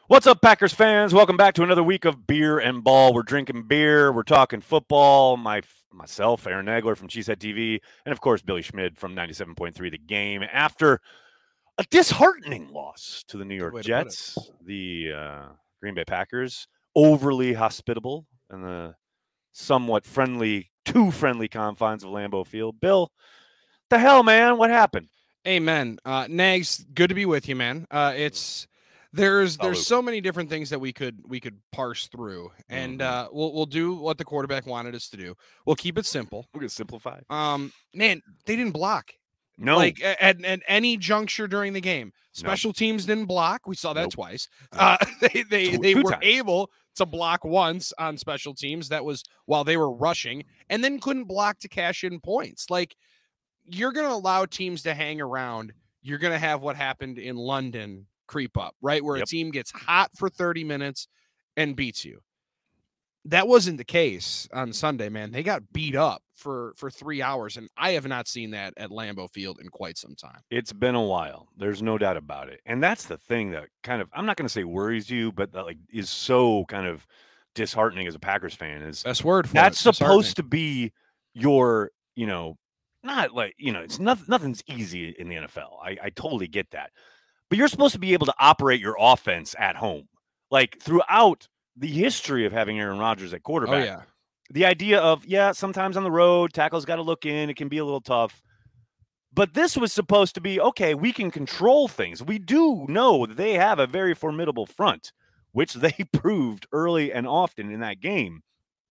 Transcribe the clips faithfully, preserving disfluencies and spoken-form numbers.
What's up, Packers fans? Welcome back to another week of Beer and Ball. We're drinking beer. We're talking football. My myself, Aaron Nagler from Cheesehead T V, and of course Billy Schmid from ninety-seven point three The Game. After a disheartening loss to the New York Jets, the uh, Green Bay Packers, overly hospitable in the somewhat friendly, too friendly confines of Lambeau Field. Bill, the hell, man? What happened? Amen. Uh, Nags, good to be with you, man. Uh, it's there's there's Salute. so many different things that we could we could parse through, and Mhm. uh, we'll we'll do what the quarterback wanted us to do. We'll keep it simple. We're gonna simplify. Um, man, they didn't block. No, Like a- at, at any juncture during the game, special teams didn't block. We saw that Nope. twice. Uh, they they Two- they two were times. able to block once on special teams. That was while they were rushing, and then couldn't block to cash in points. Like, you're going to allow teams to hang around. You're going to have what happened in London creep up, right? Where Yep. a team gets hot for thirty minutes and beats you. That wasn't the case on Sunday, man. They got beat up for, for three hours, and I have not seen that at Lambeau Field in quite some time. It's been a while. There's no doubt about it. And that's the thing that kind of, I'm not going to say worries you, but that like is so kind of disheartening as a Packers fan is Best word for that's it. supposed to be your, you know, not like, you know, it's nothing, nothing's easy in the N F L. I, I totally get that. But you're supposed to be able to operate your offense at home. Like throughout the history of having Aaron Rodgers at Oh, quarterback, yeah. the idea of, yeah, sometimes on the road, tackle's got to look in, it can be a little tough. But this was supposed to be, okay, we can control things. We do know that they have a very formidable front, which they proved early and often in that game.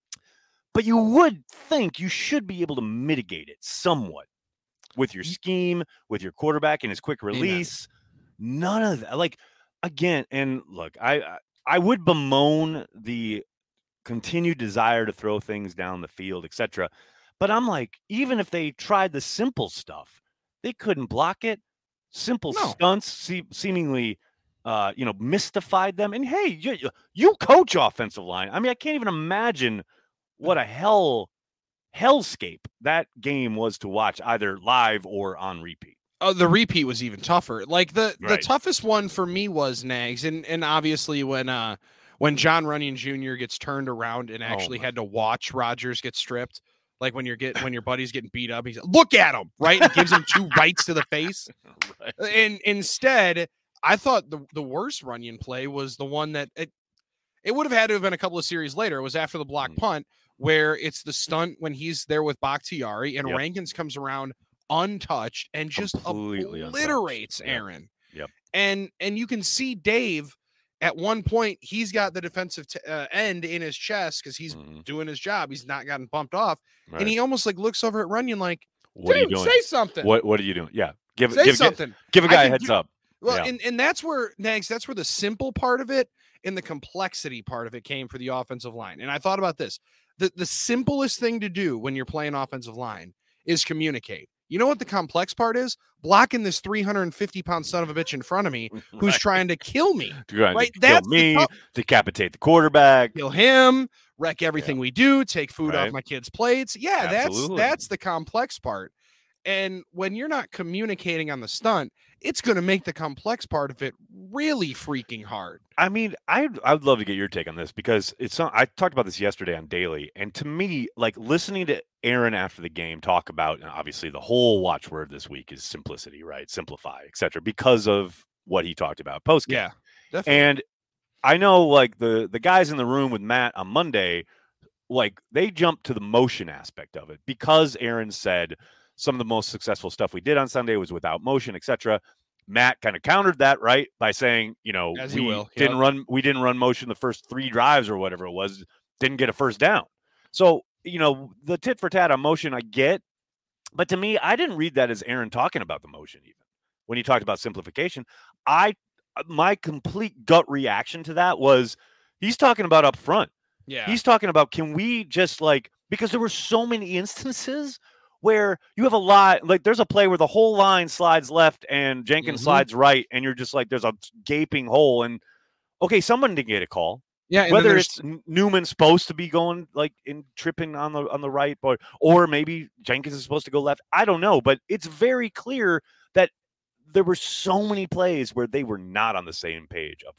But you would think you should be able to mitigate it somewhat with your scheme, with your quarterback and his quick release. Amen. None of that. Like, again, and look, I I would bemoan the continued desire to throw things down the field, et cetera. But I'm like, even if they tried the simple stuff, they couldn't block it. Simple No. stunts se- seemingly, uh, you know, mystified them. And hey, you, you coach offensive line. I mean, I can't even imagine what a hell hellscape that game was to watch, either live or on repeat. Oh, the repeat was even tougher. Like the, the Right. toughest one for me was Nags, and and obviously when uh when John Runyon Junior gets turned around and actually my- had to watch Rodgers get stripped. Like when you're get when your buddy's getting beat up, he's like, look at him, right? And gives him two rights to the face. Right. And instead, I thought the the worst Runyon play was the one that it it would have had to have been a couple of series later. It was after the block Mm. punt where it's the stunt when he's there with Bakhtiari and Yep. Rankins comes around untouched and just Completely obliterates untouched. Yep. Aaron. Yep. And and you can see Dave at one point, he's got the defensive t- uh, end in his chest because he's Mhm. doing his job. He's not gotten bumped off. Right. And he almost like looks over at Runyon like, What are you dude, doing? say something. What What are you doing? Yeah, give say give, something. Give, give a I guy a can heads do- up. Well, Yeah. and, and that's where, Nags, that's where the simple part of it and the complexity part of it came for the offensive line. And I thought about this. The, the simplest thing to do when you're playing offensive line is communicate. You know what the complex part is? Blocking this three hundred fifty pound son of a bitch in front of me who's Right. trying to kill me. Trying right, to that's kill the me, tough- decapitate the quarterback. Kill him, wreck everything we do, take food Right. off my kids' plates. Yeah, Absolutely. that's that's the complex part. And when you're not communicating on the stunt, it's going to make the complex part of it really freaking hard. I mean, I I would love to get your take on this because it's some, I talked about this yesterday on Daily, and to me, like listening to Aaron after the game talk about, and obviously the whole watchword this week is simplicity, right? Simplify, et cetera, because of what he talked about post game. Yeah, definitely. And I know, like the the guys in the room with Matt on Monday, like they jumped to the motion aspect of it because Aaron said some of the most successful stuff we did on Sunday was without motion, et cetera. Matt kind of countered that, right, by saying, you know, As he we will, didn't yep. run, we didn't run motion the first three drives or whatever it was, didn't get a first down. So, you know, the tit for tat on motion, I get, but to me, I didn't read that as Aaron talking about the motion even when he talked about simplification. I, my complete gut reaction to that was he's talking about up front. Yeah. He's talking about, can we just like, because there were so many instances where you have a lot, like there's a play where the whole line slides left and Jenkins Mhm. slides right, and you're just like, there's a gaping hole. And okay, someone didn't get a call. Yeah, and then Whether there's- it's N- Newman supposed to be going like in tripping on the on the right, or or maybe Jenkins is supposed to go left. I don't know, but it's very clear that there were so many plays where they were not on the same page up front.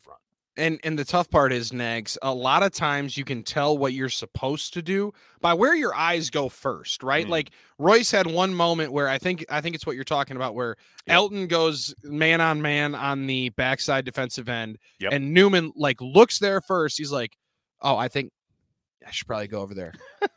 And and the tough part is, Nags, a lot of times you can tell what you're supposed to do by where your eyes go first, right? Mm. Like Royce had one moment where I think I think it's what you're talking about, where Yep. Elton goes man on man on the backside defensive end, Yep. and Newman like looks there first. He's like, "Oh, I think I should probably go over there."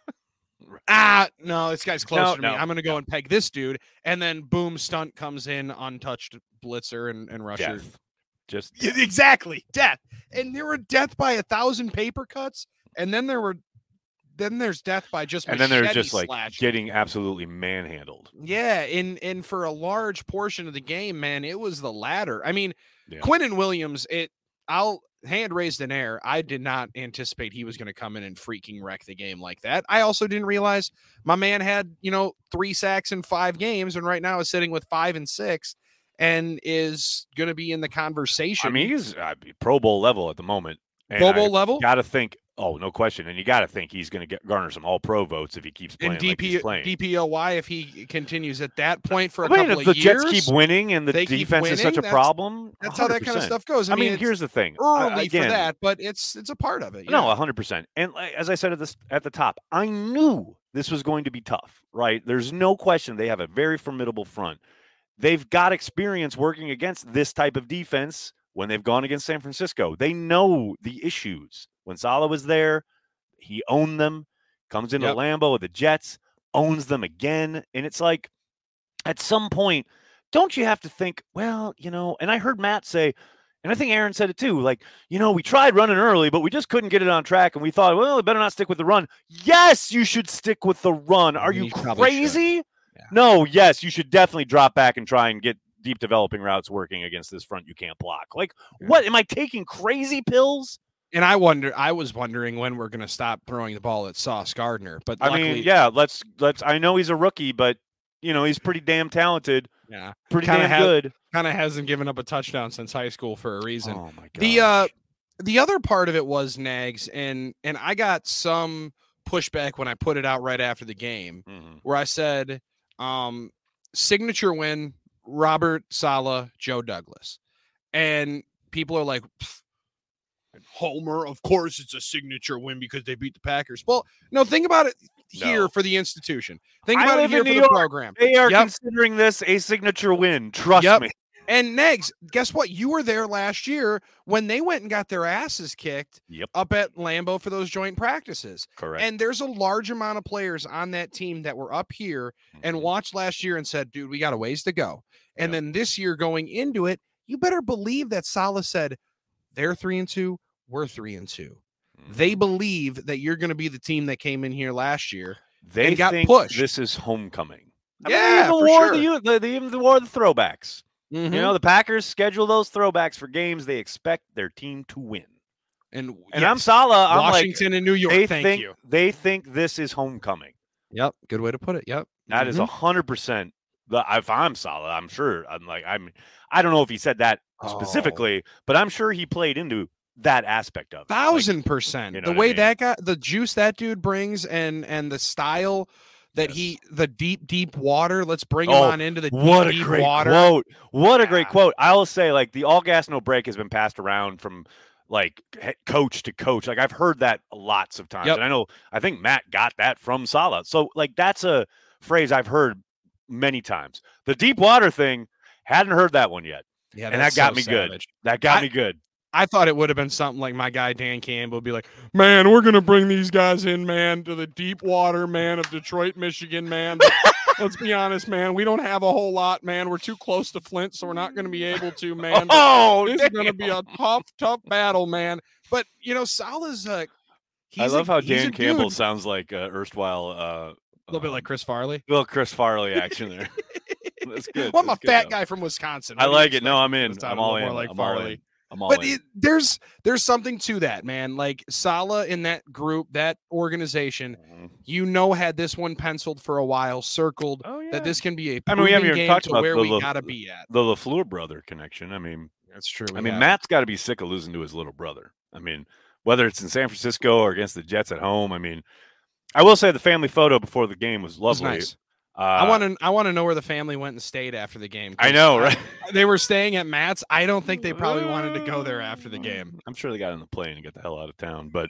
Ah, no, this guy's closer No, to me. no, I'm gonna go no. and peg this dude, and then boom, stunt comes in, untouched blitzer and, and rusher. Death. Just Yeah, exactly, death. And there were death by a thousand paper cuts, and then there were, then there's death by just and then they're machete just like slashing. getting absolutely manhandled. Yeah, and and for a large portion of the game, man, it was the latter. I mean, Yeah. Quinnen Williams, it I'll hand raised in air. I did not anticipate he was going to come in and freaking wreck the game like that. I also didn't realize my man had, you know, three sacks in five games, and right now is sitting with five and six, and is going to be in the conversation. I mean, he's uh, Pro Bowl level at the moment. Pro Bowl level. Got to think. Oh, no question. And you got to think he's going to get garner some All Pro votes if he keeps playing And D P, like he's playing. D P O Y if he continues at that point for a I mean, couple if of the years. Jets keep winning and the they keep defense is such winning, a that's- problem, That's how that kind of one hundred percent. stuff goes. I, I mean, it's here's the thing. early uh, again, for that, but it's it's a part of it. No, yeah. one hundred percent. And like, as I said at this at the top, I knew this was going to be tough, right? There's no question they have a very formidable front. They've got experience working against this type of defense when they've gone against San Francisco. They know the issues. When Saleh was there, he owned them, comes into Yep. Lambeau with the Jets, owns them again. And it's like, at some point, don't you have to think, well, you know, and I heard Matt say, and I think Aaron said it too, like, you know, we tried running early, but we just couldn't get it on track. And we thought, well, we better not stick with the run. Yes, you should stick with the run. Are you You probably should. crazy? Yeah. No, yes, you should definitely drop back and try and get deep developing routes working against this front you can't block. Like, Yeah. what? Am I taking crazy pills? And I wonder, I was wondering when we're going to stop throwing the ball at Sauce Gardner. But I luckily, mean, yeah, let's, let's, I know he's a rookie, but, you know, he's pretty damn talented, yeah, pretty Kinda damn has- good. kind of hasn't given up a touchdown since high school for a reason. Oh, my God. The uh, the other part of it was Nags, and and I got some pushback when I put it out right after the game, Mhm. where I said, um, signature win, Robert Saleh, Joe Douglas, and people are like, Homer, of course it's a signature win because they beat the Packers. Well, no, think about it here No. for the institution. Think I about it live here in for New the York. program. They are Yep. considering this a signature win. Trust Yep. me. And Negs, guess what? You were there last year when they went and got their asses kicked Yep. up at Lambeau for those joint practices. Correct. And there's a large amount of players on that team that were up here and Mhm. watched last year and said, dude, we got a ways to go. And Yep. then this year going into it, you better believe that Saleh said, they're three and two, we're three and two. They Mhm. believe that you're going to be the team that came in here last year. they and got think pushed. this is homecoming. I mean, Yeah, the for war, sure. the, you- the, the, even the war of the throwbacks. Mhm. You know, the Packers schedule those throwbacks for games they expect their team to win. and And I'm yes, Saleh. I'm Washington and New like, York. they Thank think you. they think this is homecoming. Yep. Good way to put it. Yep. That is Mhm. a hundred percent. The if I'm Saleh, I'm sure. I'm like I'm. I don't know if he said that Oh. specifically, but I'm sure he played into that aspect of it. Like, Thousand percent. you know The what I way mean? that guy, the juice that dude brings, and and the style that Yes. he, the deep deep water. Let's bring him Oh, on into the what deep, a deep great water. quote! What a great Yeah. quote! I will say, like the all gas no break has been passed around from like he- coach to coach. Like I've heard that lots of times, Yep. and I know I think Matt got that from Saleh. So like that's a phrase I've heard many times. The deep water thing, hadn't heard that one yet. Yeah, And that's that got so me good. savage. That got I- me good. I thought it would have been something like my guy Dan Campbell would be like, man, we're gonna bring these guys in, man, to the deep water, man, of Detroit, Michigan, man. But let's be honest, man, we don't have a whole lot, man. We're too close to Flint, so we're not gonna be able to, man. But Oh, this is damn. gonna be a tough, tough battle, man. But you know, Saleh's uh, I he's love a, how he's a Dan Campbell dude. sounds like uh, erstwhile. Uh, A little bit um, like Chris Farley. little Chris Farley action there. That's good. Well, I'm a That's good, fat though. guy from Wisconsin. I What do you like it. expect No, I'm me to in. sound I'm a all little in. more like I'm all Farley? in. I'm all But in. it, there's there's something to that, man. Like Saleh in that group, that organization, Mhm. you know, had this one penciled for a while, circled Oh yeah. that this can be a I mean, we haven't proving even game talked to about where the we Le- gotta be at. the LaFleur brother connection. I mean, That's true. I mean, Matt's got to be sick of losing to his little brother. I mean, whether it's in San Francisco or against the Jets at home. I mean, I will say the family photo before the game was was lovely. nice. Uh, I want to I want to know where the family went and stayed after the game. I know, right? I, they were staying at Matt's. I don't think they probably wanted to go there after the game. I'm sure they got on the plane and get the hell out of town. But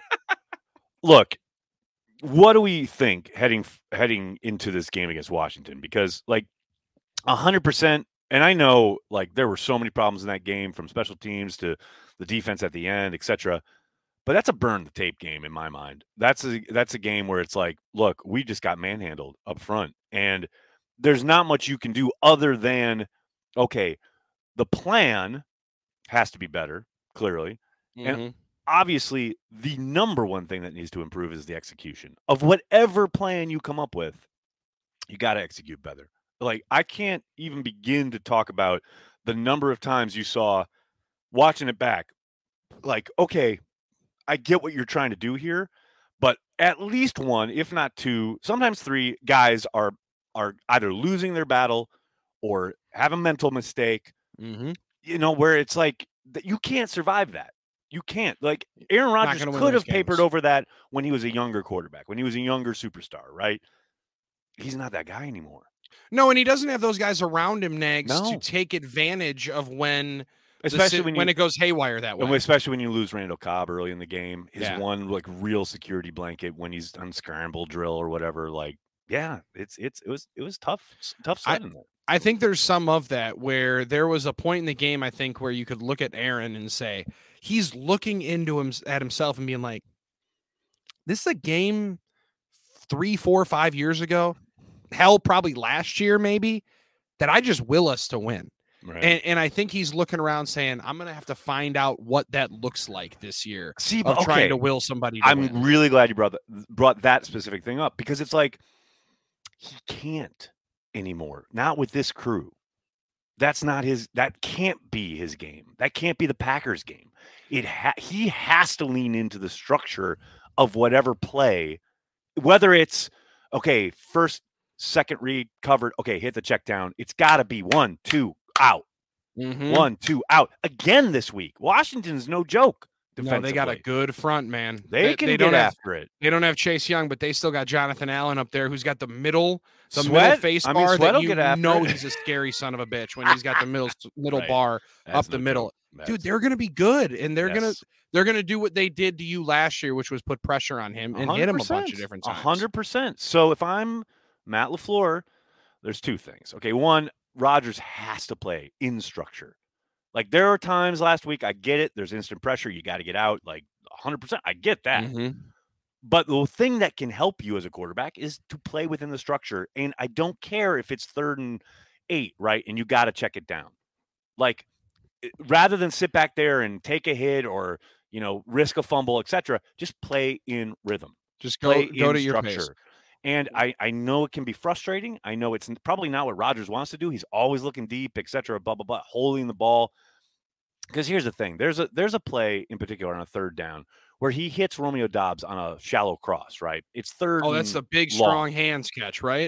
look, what do we think heading heading into this game against Washington? Because like one hundred percent, and I know like there were so many problems in that game, from special teams to the defense at the end, et cetera. But that's a burn the tape game in my mind. That's a that's a game where it's like, look, we just got manhandled up front, and there's not much you can do other than, okay, the plan has to be better, clearly. Mm-hmm. And obviously, the number one thing that needs to improve is the execution of whatever plan you come up with. You got to execute better. Like, I can't even begin to talk about the number of times you saw watching it back. Like, okay, I get what you're trying to do here, but at least one, if not two, sometimes three guys are are either losing their battle or have a mental mistake. Mm-hmm. You know, where it's like that you can't survive that. You can't. Like Aaron Rodgers could have papered over that when he was a younger quarterback, when he was a younger superstar, right? He's not that guy anymore. No, and he doesn't have those guys around him, Nags, no. to take advantage of when. Especially the, when, when you, it goes haywire that way. Especially when you lose Randall Cobb early in the game. His yeah. one like real security blanket when he's on scramble drill or whatever. Like, yeah, it's it's it was it was tough, tough sledding there. I think there's some of that where there was a point in the game, I think, where you could look at Aaron and say, he's looking into him at himself and being like, this is a game three, four, five years ago. Hell, probably last year, maybe, that I just will us to win. Right. And and I think he's looking around saying, I'm going to have to find out what that looks like this year. See, of okay. trying to will somebody to I'm win. really glad you brought that, brought that specific thing up, because it's like he can't anymore. Not with this crew. That's not his. That can't be his game. That can't be the Packers game. It ha- he has to lean into the structure of whatever play, whether it's okay, first, second read covered. Okay, hit the check down. It's got to be one, two, out. Mm-hmm. One, two, out again this week. Washington's no joke. No, they got a good front, man. They, they can they get don't after have, it. They don't have Chase Young, but they still got Jonathan Allen up there, who's got the middle, the Sweat, middle face I bar mean, that you get after know it. he's a scary son of a bitch when he's got the middle middle right. bar That's up the no middle. That's... Dude, they're gonna be good, and they're yes. gonna they're gonna do what they did to you last year, which was put pressure on him and hit him a bunch of different times. A hundred percent. So if I'm Matt LaFleur, there's two things. Okay, one, Rodgers has to play in structure. Like, there are times last week, I get it. There's instant pressure. You got to get out. Like, one hundred percent. I get that. Mm-hmm. But the thing that can help you as a quarterback is to play within the structure. And I don't care if it's third and eight, right? And you got to check it down. Like, rather than sit back there and take a hit or, you know, risk a fumble, et cetera, just play in rhythm. Just go, play go in to your structure. pace. And I, I know it can be frustrating. I know it's probably not what Rodgers wants to do. He's always looking deep, et cetera, blah, blah, blah, holding the ball. Because here's the thing. There's a there's a play in particular on a third down where he hits Romeo Doubs on a shallow cross, right? It's third. Oh, that's the big, long. strong hands catch, right?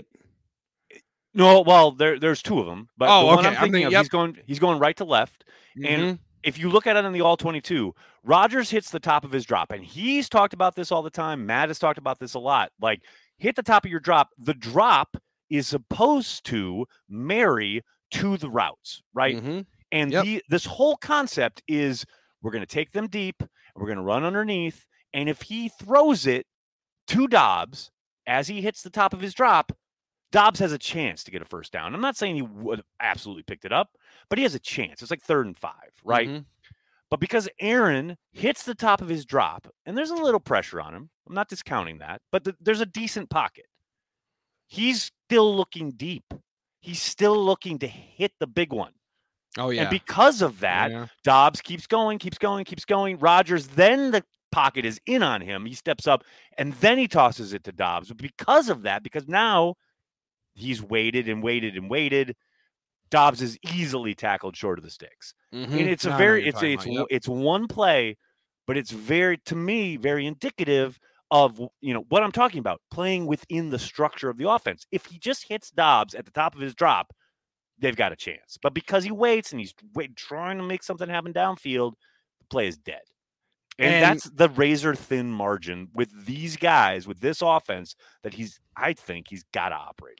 No, well, there there's two of them. But oh, the one okay. I'm thinking, I'm thinking of, yep. he's going he's going right to left. Mm-hmm. And if you look at it on the all twenty-two, Rodgers hits the top of his drop. And he's talked about this all the time. Matt has talked about this a lot. Like, hit the top of your drop. The drop is supposed to marry to the routes, right? Mm-hmm. And yep. the, this whole concept is we're going to take them deep, and we're going to run underneath. And if he throws it to Doubs as he hits the top of his drop, Doubs has a chance to get a first down. I'm not saying he would have absolutely picked it up, but he has a chance. It's like third and five, right? Mm-hmm. But because Aaron hits the top of his drop, and there's a little pressure on him, I'm not discounting that, but th- there's a decent pocket. He's still looking deep. He's still looking to hit the big one. Oh, yeah. And because of that, yeah. Doubs keeps going, keeps going, keeps going. Rodgers, then the pocket is in on him. He steps up, and then he tosses it to Doubs. But because of that, because now he's waited and waited and waited, Doubs is easily tackled short of the sticks. Mm-hmm. And it's a no, very, no, it's a, it's, about, yep. it's one play, but it's very, to me, very indicative of, you know, what I'm talking about, playing within the structure of the offense. If he just hits Doubs at the top of his drop, they've got a chance. But because he waits and he's wait, trying to make something happen downfield, the play is dead. And, and that's the razor-thin margin with these guys, with this offense, that he's, I think he's got to operate on.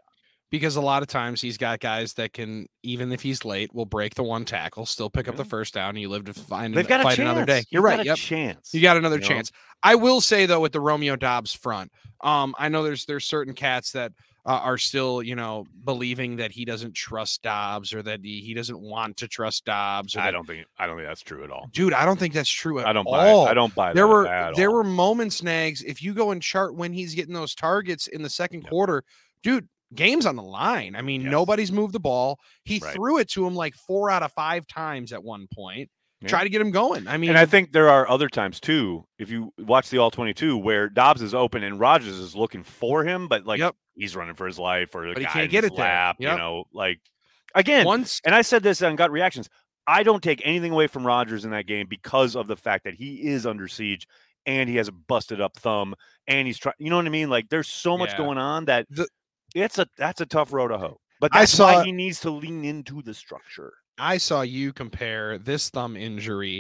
because a lot of times he's got guys that can, even if he's late, will break the one tackle, still pick up the first down, and you live to find They've got a fight chance. another day. You're You've right. got a Yep. chance. You got another you know? chance. I will say though, with the Romeo Doubs front, um, I know there's there's certain cats that uh, are still, you know, believing that he doesn't trust Doubs or that he, he doesn't want to trust Doubs. Or I that, don't think I don't think that's true at all. dude, I don't think that's true at I don't all. buy. I don't buy. There that were at there all. were moments, Nags. If you go and chart when he's getting those targets in the second Yep. quarter, dude. Game's on the line. I mean, Yes. nobody's moved the ball. He Right. threw it to him like four out of five times at one point. Yeah. Try to get him going. I mean, And I think there are other times too. If you watch the all twenty-two, where Doubs is open and Rodgers is looking for him, but like Yep. he's running for his life, or the But he guy can't in get his it there. lap, Yep. you know, like again. once And I said this on Gut Reactions. I don't take anything away from Rodgers in that game because of the fact that he is under siege and he has a busted up thumb and he's trying. You know what I mean? Like there's so much Yeah. going on that The- it's a that's a tough road to hoe. But I that's saw- why he needs to lean into the structure. I saw you compare this thumb injury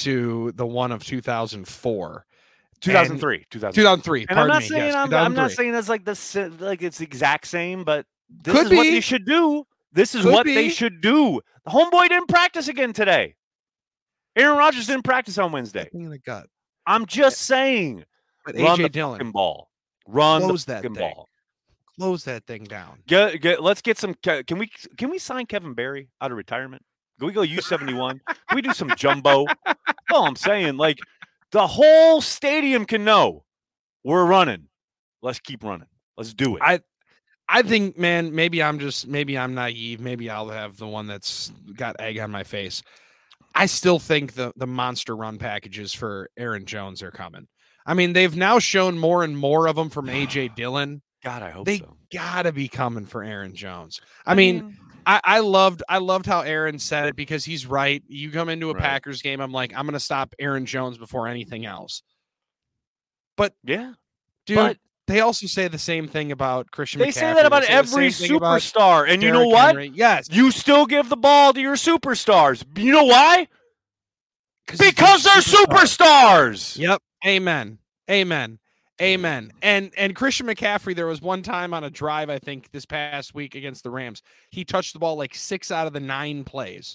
to the one of two thousand four. two thousand three, two thousand three. two thousand three. And I'm Pardon not me. saying yes, I'm, I'm not two thousand three. saying that's like this like it's the exact same, but this Could is what be. they should do. This is Could what they be. should do. The homeboy didn't practice again today. Aaron Rodgers didn't practice on Wednesday. Thing in the gut. I'm just saying. But Run A J the Dillon, fucking ball. Run Close the that fucking thing. ball. close that thing down. Get, get, let's get some. Can we can we sign Kevin Barry out of retirement? Can we go U seventy-one? Can we do some jumbo? All I'm saying, like the whole stadium can know we're running. Let's keep running. Let's do it. I I think, man, maybe I'm just maybe I'm naive. Maybe I'll have the one that's got egg on my face. I still think the the monster run packages for Aaron Jones are coming. I mean, they've now shown more and more of them from A J Dillon. God, I hope They so. gotta be coming for Aaron Jones. I, mean, I, I loved I loved how Aaron said it because he's right. You come into a Right. Packers game, I'm like, I'm gonna stop Aaron Jones before anything else. yeah, Dude, but they also say the same thing about Christian they McCaffrey. say that about They say the every same thing about superstar, and you know Derrick what? Henry. Yes, You still give the ball to your superstars. You know why? 'cause he's Because a they're superstar. superstars. Yep. Amen. Amen. Amen. And and Christian McCaffrey, there was one time on a drive, I think, this past week against the Rams. He touched the ball like six out of the nine plays.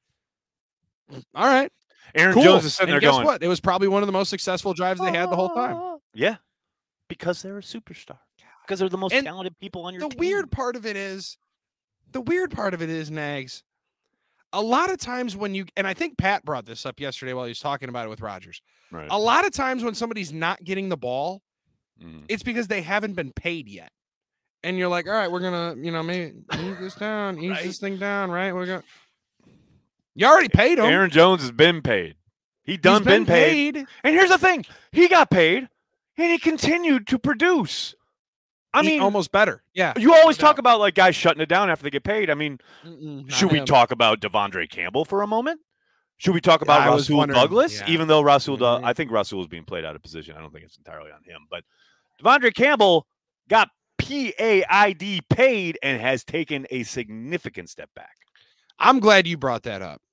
All right. Aaron Cool. Jones is sitting and there guess going, what? It was probably one of the most successful drives they had the whole time. Yeah, because they're a superstar. Because they're the most And talented people on your The team. weird part of it is, the weird part of it is, Nags, a lot of times when you, and I think Pat brought this up yesterday while he was talking about it with Rodgers. Right. A lot of times when somebody's not getting the ball, Mm. it's because they haven't been paid yet. And you're like, all right, we're gonna, you know, maybe ease this down, ease Right. this thing down, right? We're gonna. You already paid him. Aaron Jones has been paid. He He's done been, paid. paid. And here's the thing: he got paid, and he continued to produce. I He- mean, almost better. Yeah. you always no talk doubt. about like guys shutting it down after they get paid. I mean, Mm-mm, not should we him. talk about Devondre Campbell for a moment? Should we talk about I was Rasul wondering, Douglas? yeah. Even though Rasul, Mhm. I think Rasul is being played out of position. I don't think it's entirely on him. But Devondre Campbell got P A I D paid and has taken a significant step back. I'm glad you brought that up.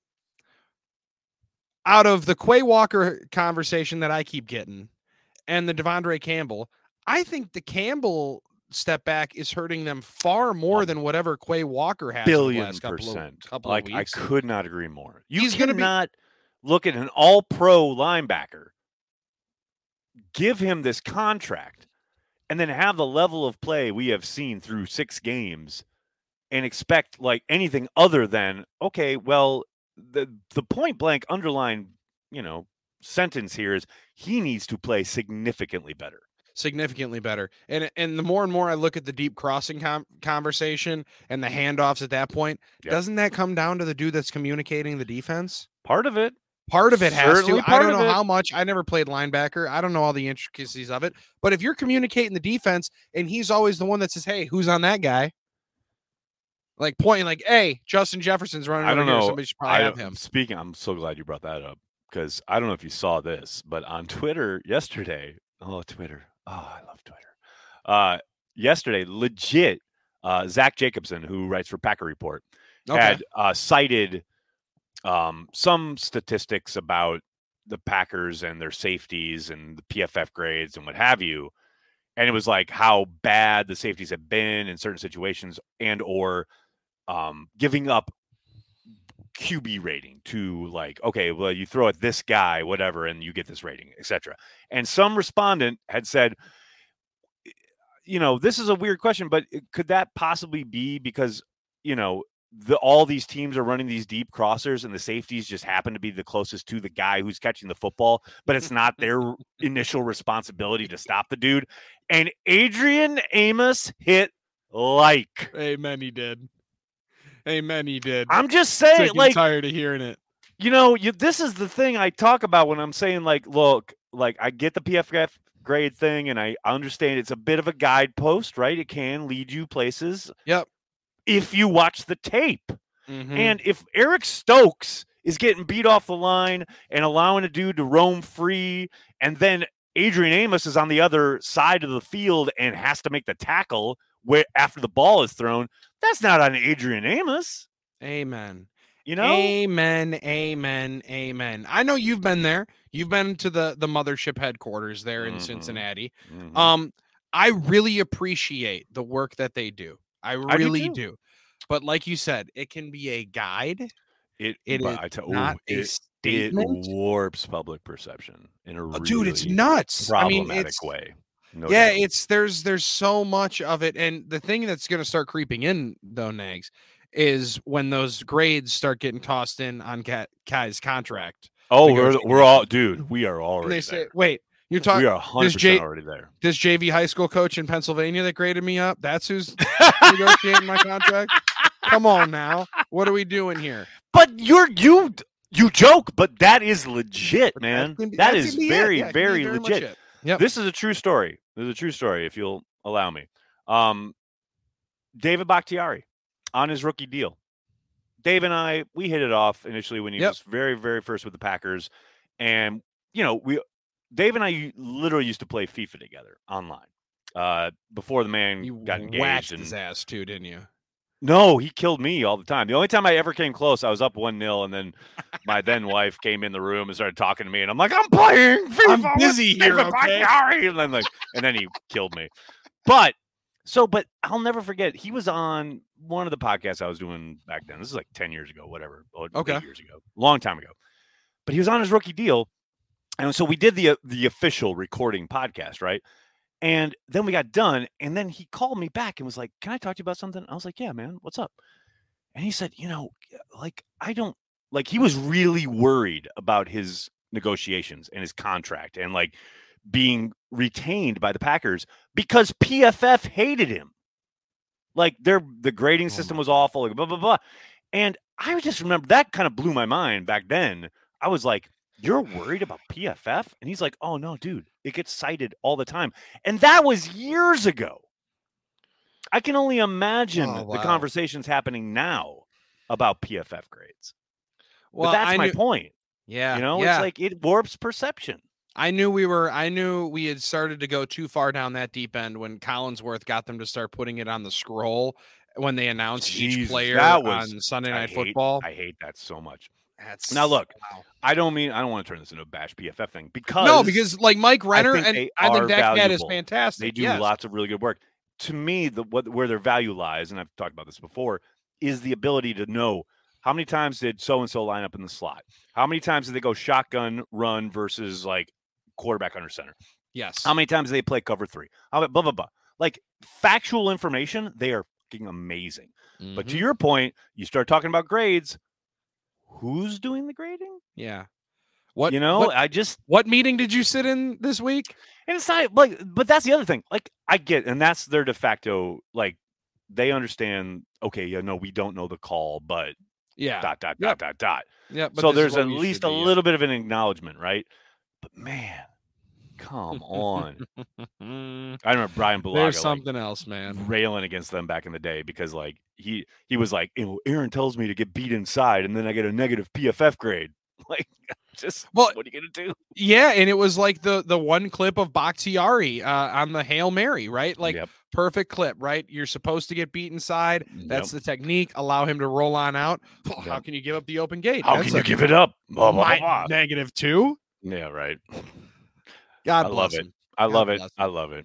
Out of the Quay Walker conversation that I keep getting and the Devondre Campbell, I think the Campbell step back is hurting them far more A than whatever Quay Walker has in the Billion last couple percent. of, couple Like of I weeks. could not agree more. You He's gonna be- cannot look at an all-pro linebacker, give him this contract, and then have the level of play we have seen through six games, and expect like anything other than okay. Well, the the point blank underline, you know, sentence here is he needs to play significantly better. Significantly better. And and the more and more I look at the deep crossing com- conversation and the handoffs at that point, Yep. doesn't that come down to the dude that's communicating the defense? Part of it. Part of it has Certainly to. I part don't of know it. how much. I never played linebacker. I don't know all the intricacies of it. But if you're communicating the defense and he's always the one that says, hey, who's on that guy? Like pointing like, hey, Justin Jefferson's running I over don't here. know. Somebody should probably I have don't- him. Speaking, I'm so glad you brought that up because I don't know if you saw this, but on Twitter yesterday, oh Twitter, oh I love Twitter. Uh, yesterday, legit, uh, Zach Jacobson, who writes for Packer Report, Okay. had uh, cited um, some statistics about the Packers and their safeties and the P F F grades and what have you, and it was like how bad the safeties have been in certain situations, and or um, giving up Q B rating to like, okay, well, you throw at this guy, whatever, and you get this rating, et cetera. And some respondent had said, you know, this is a weird question, but could that possibly be because, you know, the all these teams are running these deep crossers and the safeties just happen to be the closest to the guy who's catching the football, but it's not their initial responsibility to stop the dude. And Adrian Amos hit like. Amen, he did. Amen, he did. I'm just saying, Sick and like, tired of hearing it. You know, you, this is the thing I talk about when I'm saying, like, look, like, I get the P F F grade thing, and I understand it's a bit of a guidepost, right? It can lead you places. Yep. If you watch the tape. Mm-hmm. And if Eric Stokes is getting beat off the line and allowing a dude to roam free, and then Adrian Amos is on the other side of the field and has to make the tackle where after the ball is thrown, that's not on Adrian Amos. Amen. You know? Amen. Amen. Amen. I know you've been there. You've been to the, the mothership headquarters there in mm-hmm. Cincinnati. Mm-hmm. Um, I really appreciate the work that they do. I really I do, do. But like you said, it can be a guide. It, it is I tell, not ooh, a it, statement. It warps public perception in a oh, really dude, it's nuts. problematic I mean, it's, way. No yeah, doubt. it's there's there's so much of it, and the thing that's going to start creeping in though, Nags, is when those grades start getting tossed in on Kai's contract. Oh, we're we're all, dude, we are already. And they there. say, wait. You're talking. We are one hundred percent already there. This J V high school coach in Pennsylvania that graded me up. That's who's negotiating my contract. Come on now, what are we doing here? But you're you you joke, but that is legit, But man. Be, that is very yeah, very, very legit. Yep. This is a true story. This is a true story. If you'll allow me, um, David Bakhtiari on his rookie deal. Dave and I we hit it off initially when he yep. was very very first with the Packers, and you know we. Dave and I literally used to play FIFA together online uh, before the man you got engaged. Whacked and, his ass too, didn't you? No, he killed me all the time. The only time I ever came close, I was up one nil, and then my then wife came in the room and started talking to me, and I'm like, I'm playing FIFA. I'm busy here, okay? And then like, and then he killed me. But so, but I'll never forget. He was on one of the podcasts I was doing back then. This is like ten years ago, whatever. Okay, eight years ago, long time ago. But he was on his rookie deal. And so we did the the official recording podcast, right? And then we got done, and then he called me back and was like, "Can I talk to you about something?" I was like, "Yeah, man, what's up?" And he said, "You know, like I don't like." He was really worried about his negotiations and his contract, and like being retained by the Packers because P F F hated him. Like their the grading system was awful, like blah blah blah. And I just remember that kind of blew my mind back then. I was like, you're worried about P F F? And he's like, oh, no, dude, it gets cited all the time. And that was years ago. I can only imagine oh, wow. the conversations happening now about P F F grades. Well, but that's I my knew, point. Yeah. You know, yeah. it's like it warps perception. I knew we were, I knew we had started to go too far down that deep end when Collinsworth got them to start putting it on the scroll when they announced Jesus, each player was, on Sunday Night I hate, Football. I hate that so much. That's, now look, wow. I don't mean I don't want to turn this into a bash P F F thing because no, because like Mike Renner I and I think that cat is fantastic. They do yes. lots of really good work. To me, the what where their value lies, and I've talked about this before, is the ability to know how many times did so and so line up in the slot, how many times did they go shotgun run versus like quarterback under center, yes, how many times did they play cover three, how blah blah blah, like factual information. They are fucking amazing. Mm-hmm. But to your point, you start talking about grades. Who's doing the grading? Yeah. What, you know, what, I just, what meeting did you sit in this week? And it's not like, but that's the other thing. Like I get, and that's their de facto, like they understand, okay, yeah, no, we don't know the call, but yeah, dot, dot, yep. dot, dot, dot. Yeah. So there's at least a be, little yeah. bit of an acknowledgement, right? But man, come on. I remember Brian Bulaga. There's something like, else, man. Railing against them back in the day because like he he was like, you know, Aaron tells me to get beat inside and then I get a negative P F F grade. Like, just well, what are you gonna do? Yeah, and it was like the the one clip of Bakhtiari uh, on the Hail Mary, right? Like yep. perfect clip, right? You're supposed to get beat inside. That's yep. the technique. Allow him to roll on out. Oh, yep. How can you give up the open gate? How That's can you give it up? Blah, blah, blah. Negative two. Yeah, right. God I bless love him. it. I God love it. him. I love it.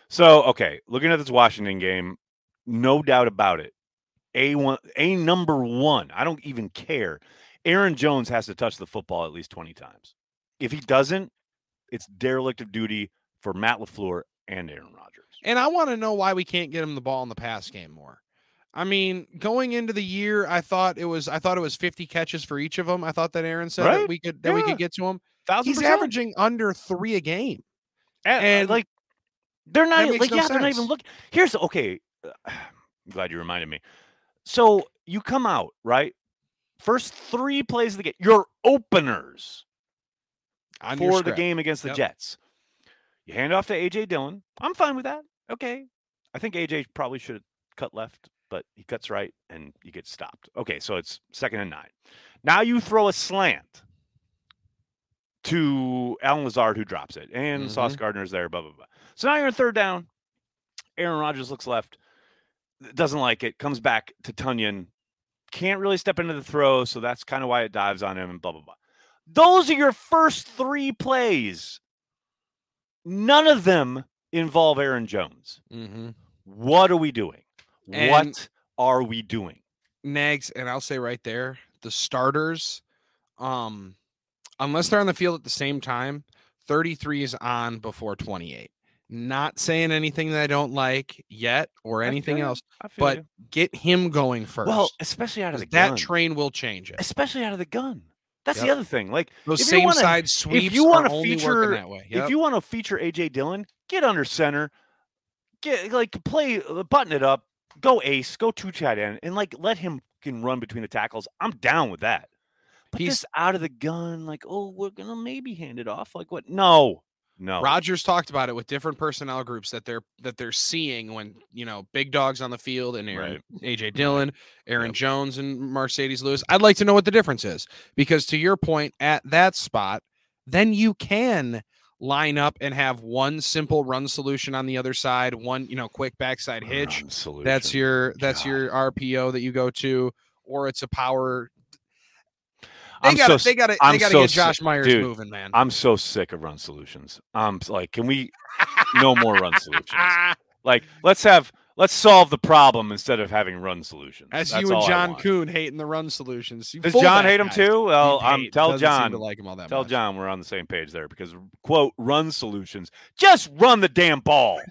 So, okay, looking at this Washington game, no doubt about it. A one, a number one. I don't even care. Aaron Jones has to touch the football at least twenty times. If he doesn't, it's derelict of duty for Matt LaFleur and Aaron Rodgers. And I want to know why we can't get him the ball in the pass game more. I mean, going into the year, I thought it was I thought it was fifty catches for each of them. I thought that Aaron said Right? that we could that Yeah. we could get to him. Thousand He's percent. averaging under three a game. and, and like they're not that even, makes like no yeah, they're not sense. even looking. Here's okay. uh, I'm glad you reminded me. So you come out right, first three plays of the game, your openers On your for the script. game against the Yep. Jets. You hand off to A J Dillon. I'm fine with that. Okay. I think A J probably should have cut left, but he cuts right and you get stopped. Okay, so it's second and nine. Now you throw a slant to Alan Lazard, who drops it, and Mhm. Sauce Gardner's there, blah, blah, blah. So now you're in third down. Aaron Rodgers looks left, doesn't like it, comes back to Tunyon, can't really step into the throw, so that's kind of why it dives on him and blah, blah, blah. Those are your first three plays. None of them involve Aaron Jones. Mhm. What are we doing? And- what are we doing? Nags, and I'll say right there, the starters, um, unless they're on the field at the same time, thirty-three is on before twenty-eight. Not saying anything that I don't like yet or I anything feel you. else. I feel But you. get him going first. Well, especially out of 'cause the that gun. train will change it. especially out of the gun. That's the Yep. other thing. Like Those if you same wanna- side sweeps you are wanna only feature- working that way. Yep. If you want to feature A J Dillon, get under center, get like play, uh, button it up, go ace, go two tight end, and like let him can run between the tackles. I'm down with that. But He's- this out of the gun, like oh, we're gonna maybe hand it off. Like what? No, no. Rodgers talked about it with different personnel groups that they're that they're seeing when you know big dogs on the field and Aaron, A J Dillon, Aaron Yep. Jones, and Mercedes Lewis. I'd like to know what the difference is because to your point, at that spot, then you can line up and have one simple run solution on the other side, one you know quick backside hitch. Run solution. That's your that's God. your R P O that you go to, or it's a power. They I'm got so to they got to I'm they got to so get si- Josh Myers dude, moving, man. I'm so sick of run solutions. I'm s- like, can we no more run solutions? Like, let's have let's solve the problem instead of having run solutions. That's, That's you and all I John want. Kuhn hating the run solutions. You Does John fullback hate him guys. too? Well, He um, hate- tell doesn't seem John. to like him all that Tell much. John we're on the same page there because quote run solutions. Just run the damn ball.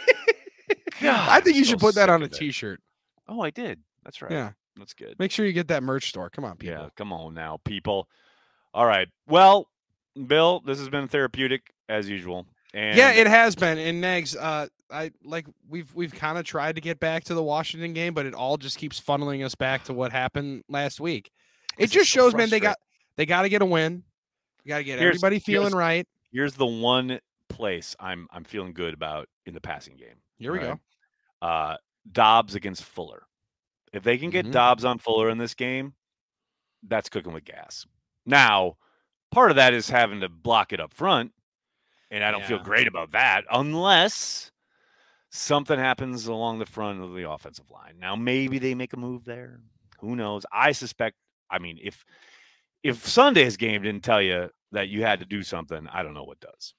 God, I think you I'm should so put that sick on a of it. T-shirt. Oh, I did. That's right. Yeah, That's good. make sure you get that merch store. Come on, people. Yeah, come on now, people. All right. Well, Bill, this has been therapeutic as usual. And Yeah, it has been. And Negs, uh, I like we've we've kind of tried to get back to the Washington game, but it all just keeps funneling us back to what happened last week. It This is just so shows, man, they frustrating. got they got to get a win. You got to get Here's- everybody feeling here's- right. here's the one place I'm I'm feeling good about in the passing game. Here we right? go. Uh, Dobbs against Fuller. If they can get Mhm. Dobbs on Fuller in this game, that's cooking with gas. Now, part of that is having to block it up front, and I don't feel Yeah. great about that unless something happens along the front of the offensive line. Now, maybe they make a move there. Who knows? I suspect. I mean, if if Sunday's game didn't tell you that you had to do something, I don't know what does.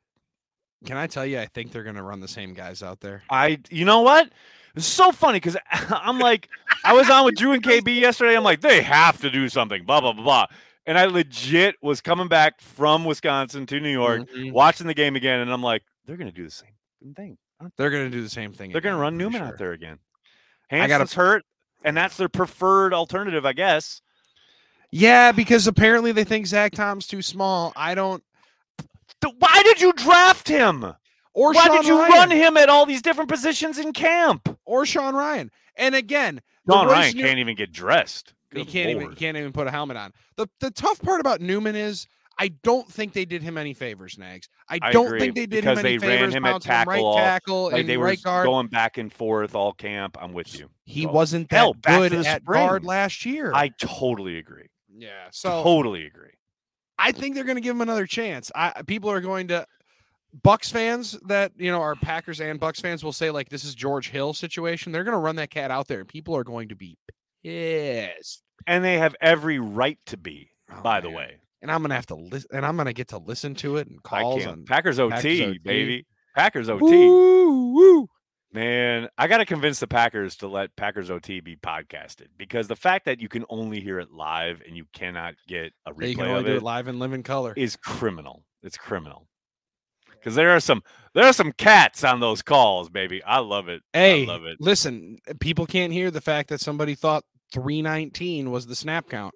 Can I tell you? I think they're going to run the same guys out there. I, you know what? It's so funny because I'm like, I was on with Drew and K B yesterday. I'm like, they have to do something, blah, blah, blah, blah. And I legit was coming back from Wisconsin to New York, Mhm. watching the game again. And I'm like, they're going to do the same thing. aren't They're going to do the same thing. they? They're going to again, run I'm pretty Newman sure. out there again. I gotta- Hanson's hurt, and that's their preferred alternative, I guess. Yeah, because apparently they think Zach Tom's too small. I don't. Th- Why did you draft him? Or Why Sean did you Ryan. run him at all these different positions in camp? Or Sean Ryan. And again, the Sean Royce Ryan New- can't even get dressed. He Good can't even Lord. he can't even put a helmet on. The the tough part about Newman is I don't think they did him any favors, Nags. I I don't agree, think they did because him any they ran favors. him at bouncing him tackle right all- tackle Like and they were right guard. going back and forth all camp. I'm with you. He So, wasn't that hell, back to good the at spring. guard last year. I totally agree. yeah, so Totally agree. I think they're going to give him another chance. I people are going to Bucks fans that you know are Packers and Bucks fans will say like this is George Hill situation. They're going to run that cat out there, and people are going to be pissed. And they have every right to be, Oh, by the man. way. And I'm gonna have to listen, and I'm gonna get to listen to it and I calls can't. on Packers O T, Packers O T. baby. Packers O T. Woo, woo. Man, I got to convince the Packers to let Packers O T be podcasted because the fact that you can only hear it live and you cannot get a Yeah, you can replay only of do it it live and live in color. is criminal. It's criminal. Because there are some there are some cats on those calls, baby. I love it. Hey, I love it. Listen, people can't hear the fact that somebody thought three nineteen was the snap count.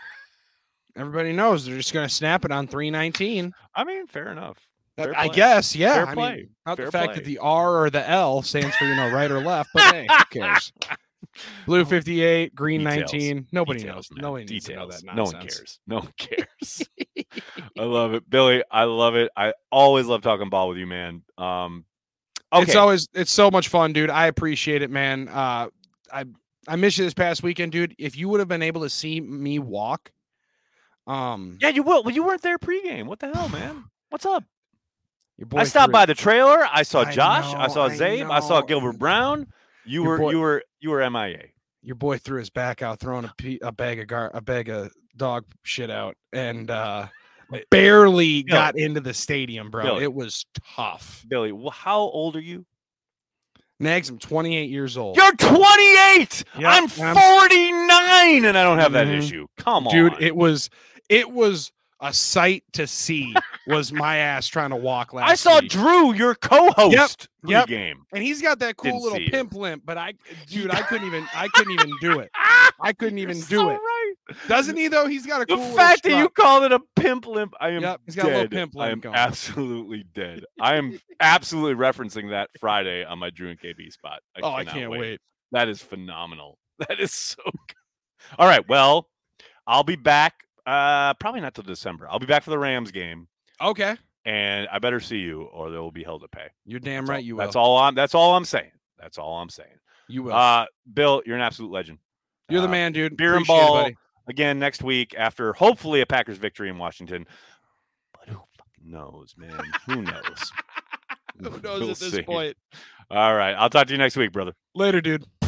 Everybody knows they're just going to snap it on three nineteen. I mean, fair enough. Fair I play. guess, yeah. Fair I play. mean, not Fair the fact play. that the R or the L stands for, you know, right or left, but hey, who cares? Blue fifty-eight, green Details. nineteen. Nobody Details, knows. man. Nobody needs Details. to know that No nonsense. one cares. No one cares. I love it, Billy. I love it. I always love talking ball with you, man. Um, okay. It's always it's so much fun, dude. I appreciate it, man. Uh, I I miss you this past weekend, dude. If you would have been able to see me walk, um, yeah, you will. Well, you weren't there pregame. What the hell, man? What's up? your boy I stopped threw- by the trailer. I saw I Josh. I know, saw I Zabe. I saw know. Gilbert Brown. You Your were boy- you were you were M I A. Your boy threw his back out, throwing a pe- a bag of gar- a bag of dog shit out, and uh, barely Bill. got into the stadium, bro. Bill. It was tough. Billy, wh- how old are you? Nags, I'm twenty-eight years old. You're twenty-eight. Yep, I'm and I'm- forty-nine, and I don't have that Mhm. issue. Come on, Dude, it was it was a sight to see. Was my ass trying to walk last I saw week. Drew, your co-host, yep. game. And he's got that cool Didn't little see you. pimp limp, but I, dude, I couldn't even, I couldn't even do it. I couldn't even do so it. Right. Doesn't he though? He's got a The cool. little fact that you strut. called it a pimp limp, I am Yep, he's got dead. a little pimp I am limp going. absolutely dead. I am absolutely referencing that Friday on my Drew and K B spot. I oh, I cannot can't wait. That is phenomenal. That is so good. All right, well, I'll be back. Uh, probably not till December. I'll be back for the Rams game, Okay, and I better see you, or there will be hell to pay. you're damn That's right. all, You will. That's all I'm. That's all I'm saying. That's all I'm saying. You will. Uh, Bill, you're an absolute legend. you're the uh, man, dude. Beer and Appreciate it, ball buddy. again next week after hopefully a Packers victory in Washington. But who fucking knows, man? Who knows? Who knows We'll at this see. point? All right, I'll talk to you next week, brother. Later, dude.